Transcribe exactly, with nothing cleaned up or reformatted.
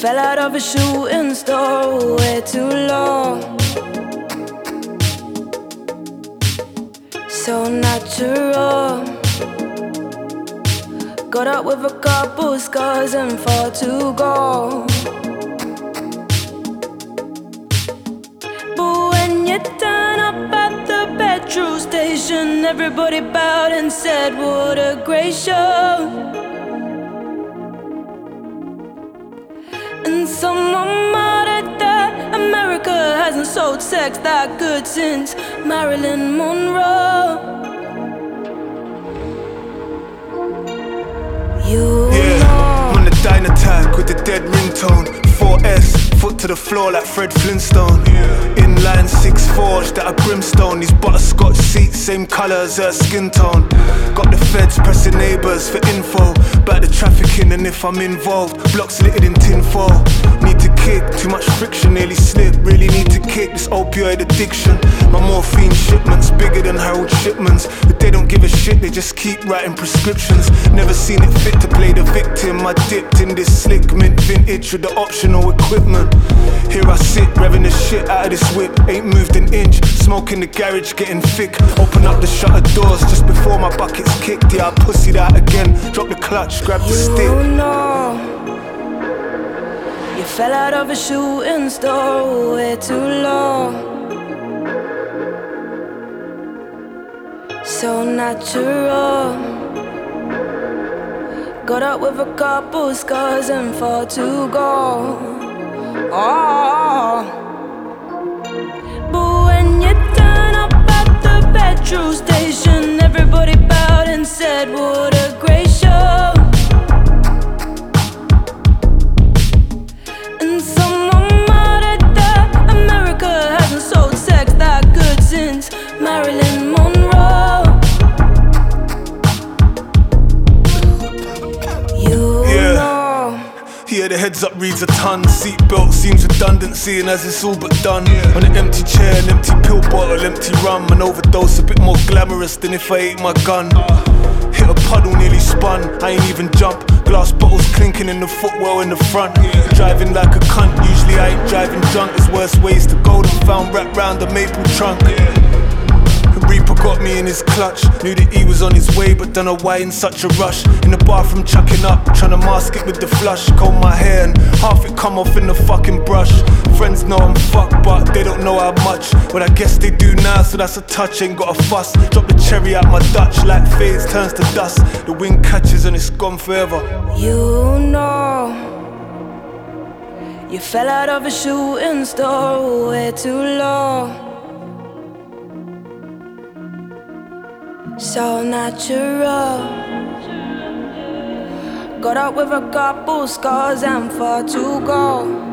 fell out of a shooting star way too low. So natural. Got up with a couple scars and far to go. But when you turn up at the petrol station, everybody bowed and said, what a great show. And someone muttered that America hasn't sold sex that good since Marilyn Monroe. You yeah, know. I'm on the diner tag with the dead ringtone. four S, foot to the floor like Fred Flintstone. Inline six forged out of brimstone. These butterscotch seats, same colour as her skin tone. Got the feds pressing neighbours for info about the trafficking and if I'm involved. Blocks littered in tinfoil. Need to kick, too much friction, nearly slip. Really need to kick this opioid addiction. My morphine shipments bigger than Harold Shipman's. But they don't give a shit, they just keep writing prescriptions. Never seen it fit to play the victim. I dipped in this slick mint vintage with the optional equipment. Here I sit, revving the shit out of this whip. Ain't moved an inch, smoke in the garage getting thick. Open up the shutter doors just before my bucket's kicked. Yeah, I pussied out again, drop the clutch, grab the You stick. know, you fell out of a shooting star way too low. So natural. Got up with a couple scars and far to go. Oh. But when you turn up at the petrol station, everybody bowed and said, what a great show. And someone muttered that America hasn't sold sex that good since Marilyn Monroe. You Yeah. know. Yeah, the heads up reads a ton. Seatbelt seems redundant, seeing as it's all but done. On an empty chair, an empty pill bottle, empty rum. An overdose, a bit more glamorous than if I ate my gun. Hit a puddle, nearly spun, I ain't even jump. Glass bottles clinking in the footwell in the front. Driving like a cunt, usually I ain't driving drunk. There's worse ways to go than found wrapped round a maple trunk. Reaper got me in his clutch. Knew that he was on his way, but don't know why in such a rush. In the bathroom chucking up, trying to mask it with the flush. Comb my hair and half it come off in the fucking brush. Friends know I'm fucked, but they don't know how much. But I guess they do now, so that's a touch, ain't got a fuss. Drop the cherry out my Dutch, like fades turns to dust. The wind catches and it's gone forever. You know, you fell out of a shooting star way too low. So natural. Got up with a couple scars and far to go.